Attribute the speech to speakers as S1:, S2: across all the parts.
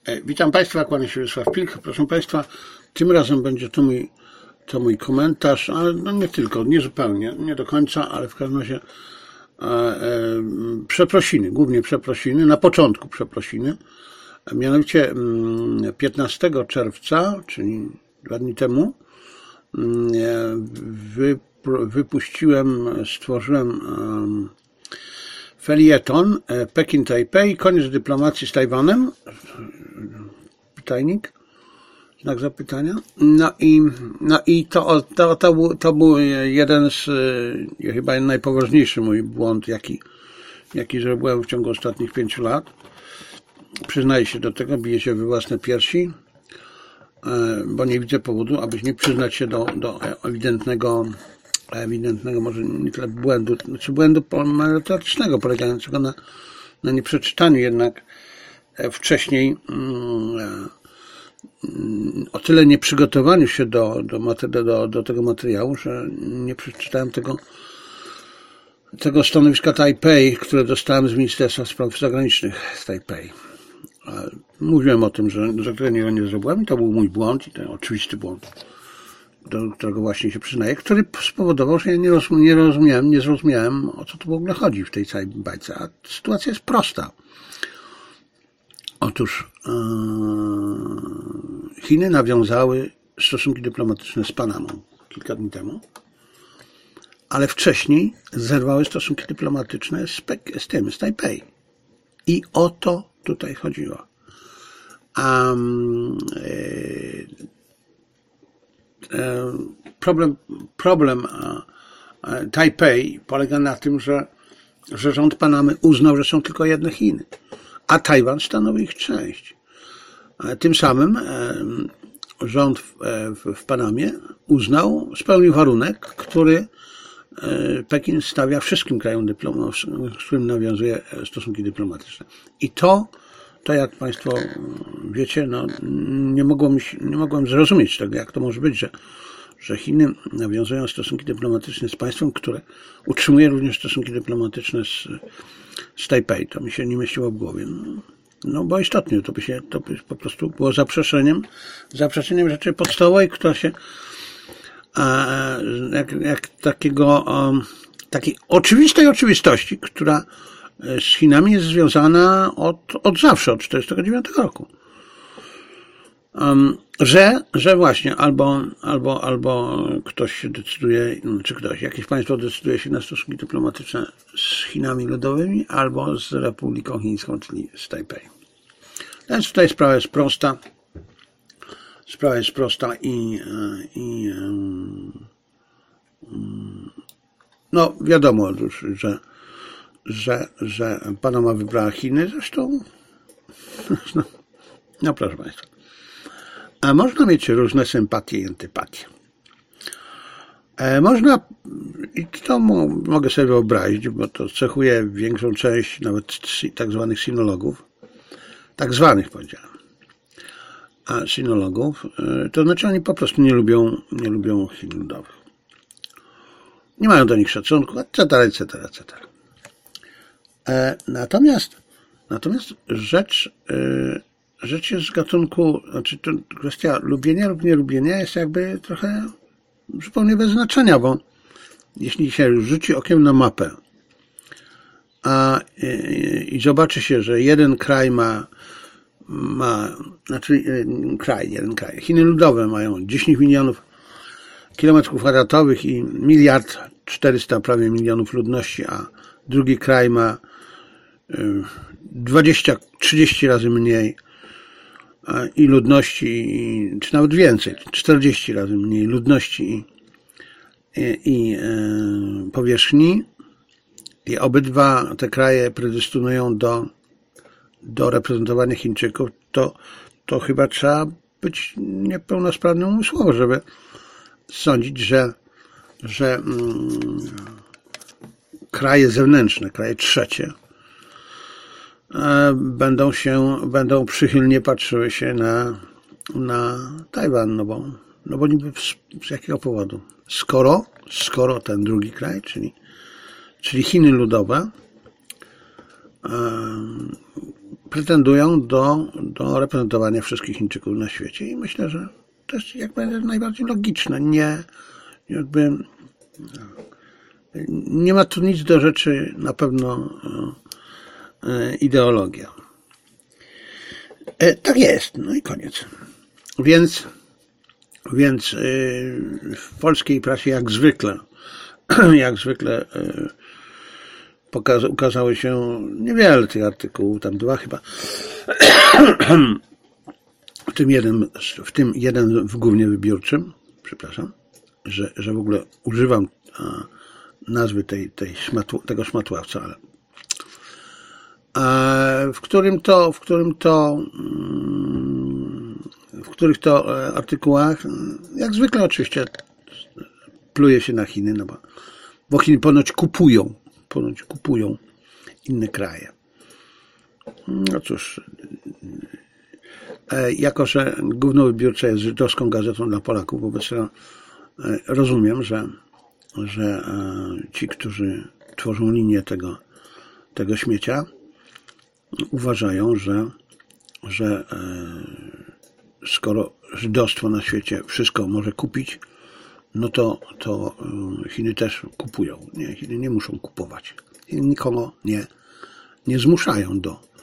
S1: Witam Państwa, kłania się Wiesław Pilch. Proszę Państwa, tym razem będzie to mój komentarz, ale no nie tylko, nie zupełnie, nie do końca, ale w każdym razie przeprosiny, głównie przeprosiny, na początku przeprosiny. Mianowicie 15 czerwca, czyli 2 dni temu, stworzyłem felieton Pekin-Tajpej, koniec dyplomacji z Tajwanem, pytajnik, znak zapytania. No i to był jeden z, chyba najpoważniejszy mój błąd, jaki zrobiłem w ciągu ostatnich 5 lat. Przyznaję się do tego, biję się we własne piersi, bo nie widzę powodu, aby nie przyznać się do ewidentnego, może nie tyle błędu merytorycznego, polegającego na nieprzeczytaniu jednak wcześniej, o tyle nieprzygotowaniu się do tego materiału, że nie przeczytałem tego stanowiska Tajpej, które dostałem z Ministerstwa Spraw Zagranicznych z Tajpej. Mówiłem o tym, że tego nie zrobiłem i to był mój błąd i ten oczywisty błąd, do którego właśnie się przyznaję, który spowodował, że ja nie zrozumiałem, o co tu w ogóle chodzi w tej całej bajce. A sytuacja jest prosta. Otóż Chiny nawiązały stosunki dyplomatyczne z Panamą kilka dni temu, ale wcześniej zerwały stosunki dyplomatyczne z Tajpej. I o to tutaj chodziło. Problem Tajpej polega na tym, że rząd Panamy uznał, że są tylko jedne Chiny, a Tajwan stanowi ich część. Tym samym rząd w Panamie spełnił warunek, który Pekin stawia wszystkim krajom, z którym nawiązuje stosunki dyplomatyczne. I to jak Państwo wiecie, no, nie mogłem zrozumieć tego, jak to może być, że Chiny nawiązują stosunki dyplomatyczne z państwem, które utrzymuje również stosunki dyplomatyczne z Tajpej. To mi się nie mieściło w głowie. No bo istotnie, to by po prostu było zaprzeczeniem rzeczy podstawowej, która się takiej oczywistej oczywistości, która z Chinami jest związana od zawsze, od 1949 roku. Że właśnie albo ktoś się decyduje, jakieś państwo decyduje się na stosunki dyplomatyczne z Chinami Ludowymi, albo z Republiką Chińską, czyli z Tajpej. Więc tutaj sprawa jest prosta i no wiadomo już, że Panama wybrała Chiny, zresztą no proszę Państwa. A można mieć różne sympatie i antypatie. Można, i to mogę sobie wyobrazić, bo to cechuje większą część nawet tak zwanych sinologów, powiedziałem, sinologów, to znaczy oni po prostu nie lubią Chin ludowych. Nie mają do nich szacunku, etc. Natomiast rzecz jest z gatunku, znaczy to kwestia lubienia lub nielubienia jest jakby trochę zupełnie bez znaczenia, bo jeśli się rzuci okiem na mapę i zobaczy się, że jeden kraj jeden kraj, Chiny Ludowe mają 10 milionów kilometrów kwadratowych i 1,4 prawie milionów ludności, a drugi kraj ma 20-30 razy mniej i ludności, czy nawet więcej, 40 razy mniej ludności i powierzchni, i obydwa te kraje predestynują do reprezentowania Chińczyków, to chyba trzeba być niepełnosprawnym umysłowo, żeby sądzić, że kraje zewnętrzne, kraje trzecie będą przychylnie patrzyły się na Tajwan, no bo niby z jakiego powodu? Skoro ten drugi kraj, czyli Chiny Ludowe, pretendują do reprezentowania wszystkich Chińczyków na świecie i myślę, że to jest jakby najbardziej logiczne. Nie ma tu nic do rzeczy, na pewno ideologia. Tak jest, no i koniec. Więc w polskiej prasie jak zwykle ukazały się niewiele tych artykułów, tam 2 chyba, w tym jeden w Głównie Wybiórczym, przepraszam, że w ogóle używam nazwy tego szmatławca, ale w których to artykułach, jak zwykle oczywiście, pluje się na Chiny, no bo Chiny ponoć kupują inne kraje. No cóż, jako że Główno Wybiórcze jest żydowską gazetą dla Polaków, wobec tego rozumiem, że ci, którzy tworzą linię tego śmiecia, uważają, że skoro żydostwo na świecie wszystko może kupić, no to Chiny też kupują. Nie, Chiny nie muszą kupować. Chiny nikogo nie zmuszają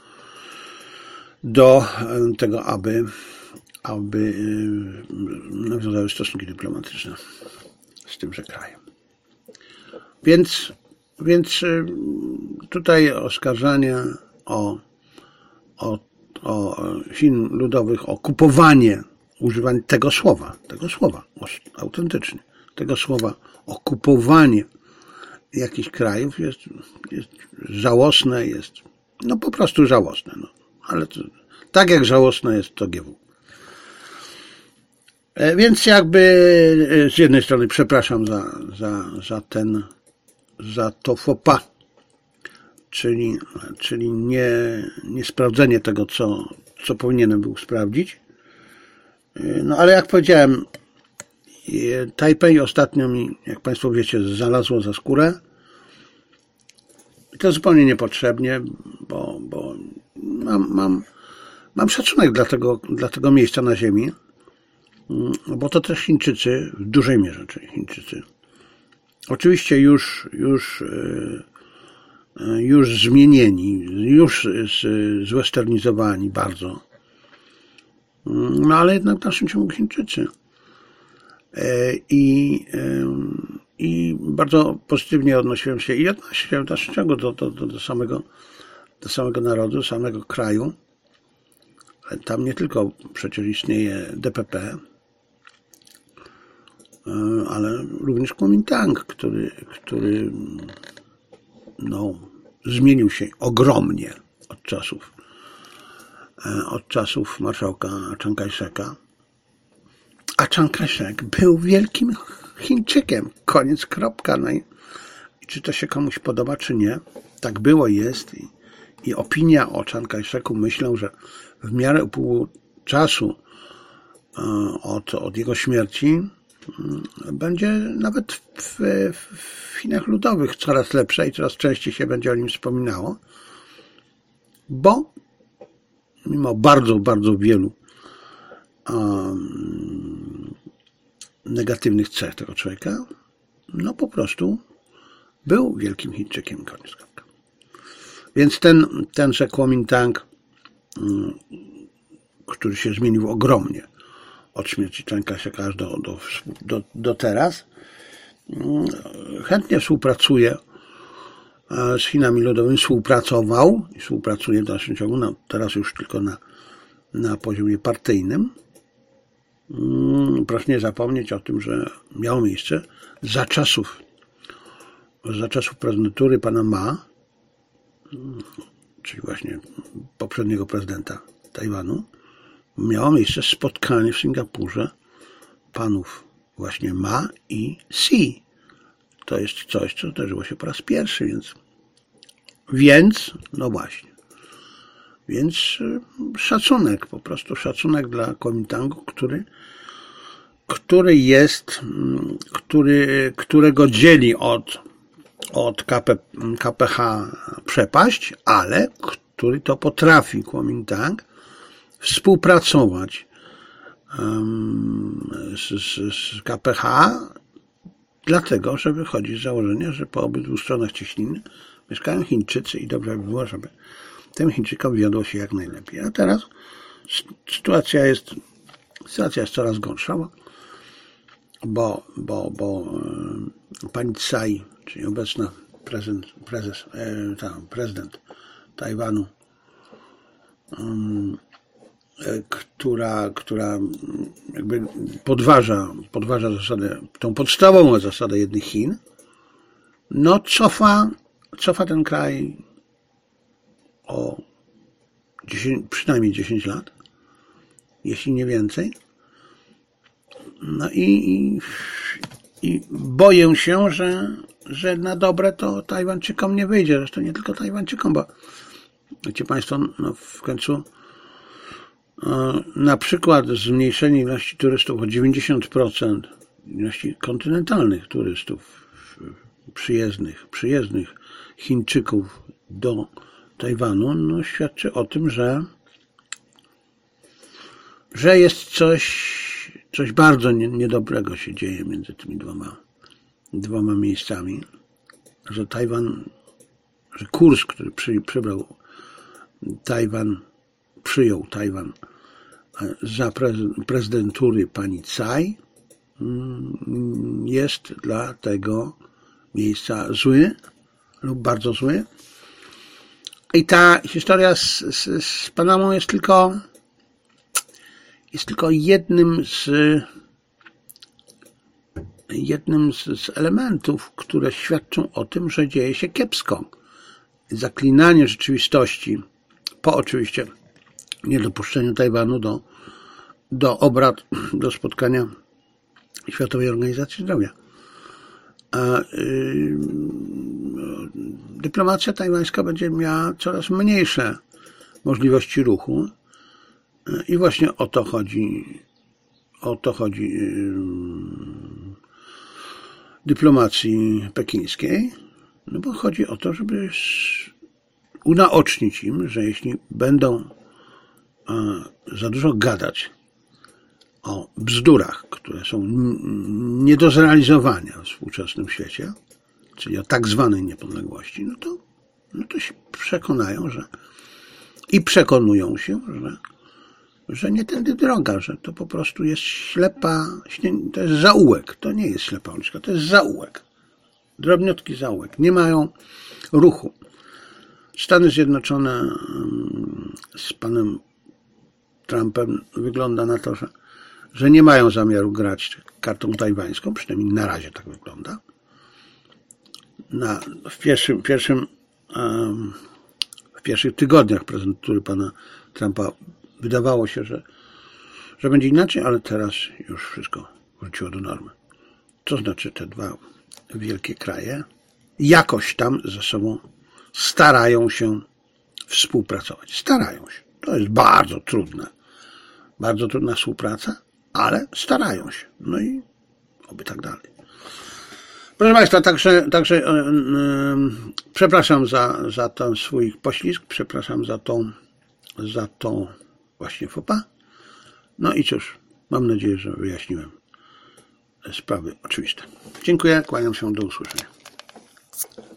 S1: do tego, aby nawiązały stosunki dyplomatyczne z tymże krajem. Więc tutaj oskarżanie o Chin Ludowych, o kupowanie, używanie tego słowa, autentycznie, tego słowa, o kupowanie jakichś krajów jest żałosne, jest no po prostu żałosne. No. Ale tak jak żałosne jest to GW. Więc jakby z jednej strony przepraszam za to faux pas, czyli nie sprawdzenie tego, co powinienem był sprawdzić. No ale jak powiedziałem, Tajpej ostatnio mi, jak Państwo wiecie, znalazło za skórę. I to zupełnie niepotrzebnie, bo mam szacunek dla tego miejsca na ziemi, bo to też Chińczycy, w dużej mierze, czyli Chińczycy. Oczywiście już zmienieni, już zwesternizowani bardzo, no ale jednak w dalszym ciągu Chińczycy. I bardzo pozytywnie odnosiłem się i odnoszę się w dalszym ciągu do samego narodu, samego kraju. Tam nie tylko przecież istnieje DPP, ale również Kuomintang, który zmienił się ogromnie od czasów marszałka Chiang Kai-sheka. A Chiang Kai-shek był wielkim Chińczykiem. Koniec, kropka. No i czy to się komuś podoba, czy nie. Tak było, jest. I opinia o Chiang Kai-sheku, myślę, że w miarę upływu czasu od jego śmierci będzie nawet w Chinach Ludowych coraz lepsze i coraz częściej się będzie o nim wspominało, bo mimo bardzo, bardzo wielu negatywnych cech tego człowieka, no po prostu był wielkim Chińczykiem. Koniec. Więc tenże Kuomintang, który się zmienił ogromnie od śmierci Chiang Kai-sheka aż do teraz, chętnie współpracuje z Chinami Ludowymi, współpracował i współpracuje w dalszym ciągu, teraz już tylko na poziomie partyjnym. Proszę nie zapomnieć o tym, że miało miejsce za czasów prezydentury pana Ma, czyli właśnie poprzedniego prezydenta Tajwanu, miało miejsce spotkanie w Singapurze panów właśnie Ma i Xi. To jest coś, co zdarzyło się po raz pierwszy, więc no właśnie. Więc szacunek, po prostu szacunek dla Kuomintangu, którego dzieli od KPH przepaść, ale który to potrafi, Kuomintang, współpracować z KPH, dlatego, że wychodzi z założenia, że po obydwu stronach cieśniny mieszkają Chińczycy i dobrze by było, żeby tym Chińczykom wiodło się jak najlepiej. A teraz sytuacja jest coraz gorsza, bo pani Tsai, czyli obecna prezydent Tajwanu, która jakby podważa zasadę, tą podstawową zasadę jednych Chin, no cofa ten kraj o przynajmniej 10 lat, jeśli nie więcej. No i boję się, że na dobre to Tajwańczykom nie wyjdzie. Zresztą nie tylko Tajwańczykom, bo wiecie Państwo, no w końcu na przykład zmniejszenie ilości turystów o 90%, ilości kontynentalnych turystów przyjezdnych Chińczyków do Tajwanu, no świadczy o tym, że jest coś bardzo niedobrego się dzieje między tymi dwoma miejscami, że kurs, który przyjął Tajwan za prezydentury pani Tsai, jest dla tego miejsca zły lub bardzo zły. I ta historia z Panamą jest tylko jednym z elementów, które świadczą o tym, że dzieje się kiepsko. Zaklinanie rzeczywistości po oczywiście niedopuszczeniu Tajwanu do obrad, do spotkania Światowej Organizacji Zdrowia. Dyplomacja tajwańska będzie miała coraz mniejsze możliwości ruchu i właśnie o to chodzi dyplomacji pekińskiej, no bo chodzi o to, żeby unaocznić im, że jeśli będą za dużo gadać o bzdurach, które są nie do zrealizowania w współczesnym świecie, czyli o tak zwanej niepodległości, no to się przekonają, i przekonują się, że nie tędy droga, że to po prostu jest to jest zaułek, to nie jest ślepa uliczka, to jest zaułek, drobniutki zaułek, nie mają ruchu. Stany Zjednoczone z panem Trumpem wygląda na to, że nie mają zamiaru grać kartą tajwańską, przynajmniej na razie tak wygląda. W pierwszych tygodniach prezydentury pana Trumpa wydawało się, że będzie inaczej, ale teraz już wszystko wróciło do normy. To znaczy te dwa wielkie kraje jakoś tam ze sobą starają się współpracować. Starają się. To jest bardzo trudna współpraca, ale starają się. No i oby tak dalej. Proszę Państwa, także przepraszam za ten swój poślizg, przepraszam za to właśnie faux pas. No i cóż, mam nadzieję, że wyjaśniłem sprawy oczywiste. Dziękuję, kłaniam się, do usłyszenia.